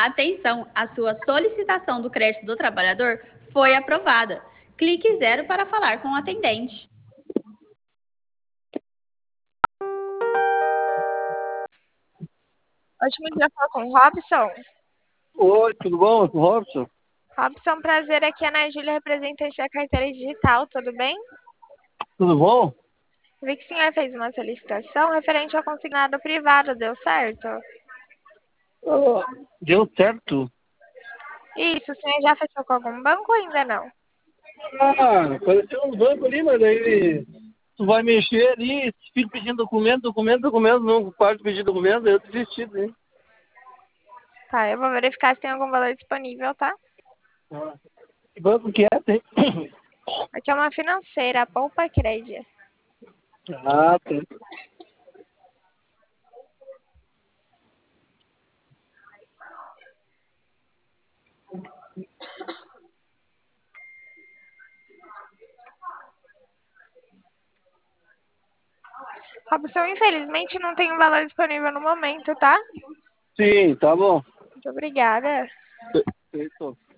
Atenção, a sua solicitação do crédito do trabalhador foi aprovada. Clique 0 para falar com o atendente. Ótimo dia, falar com o Robson. Oi, tudo bom? Robson? Robson, prazer. Aqui é a Ana Júlia, representante da carteira digital, tudo bem? Tudo bom? Vi que o senhor fez uma solicitação referente ao consignado privado, deu certo? Deu certo? Isso, o senhor já fechou com algum banco ou ainda não? Apareceu um banco ali, mas aí tu vai mexer ali, fica pedindo documento, não para de pedir documento, eu desisti, né? Tá, eu vou verificar se tem algum valor disponível, tá? Que banco que é, tem? Aqui é uma financeira, a Poupa Crédito. Tem. Robson, infelizmente não tem um valor disponível no momento, tá? Sim, tá bom. Muito obrigada. Feito.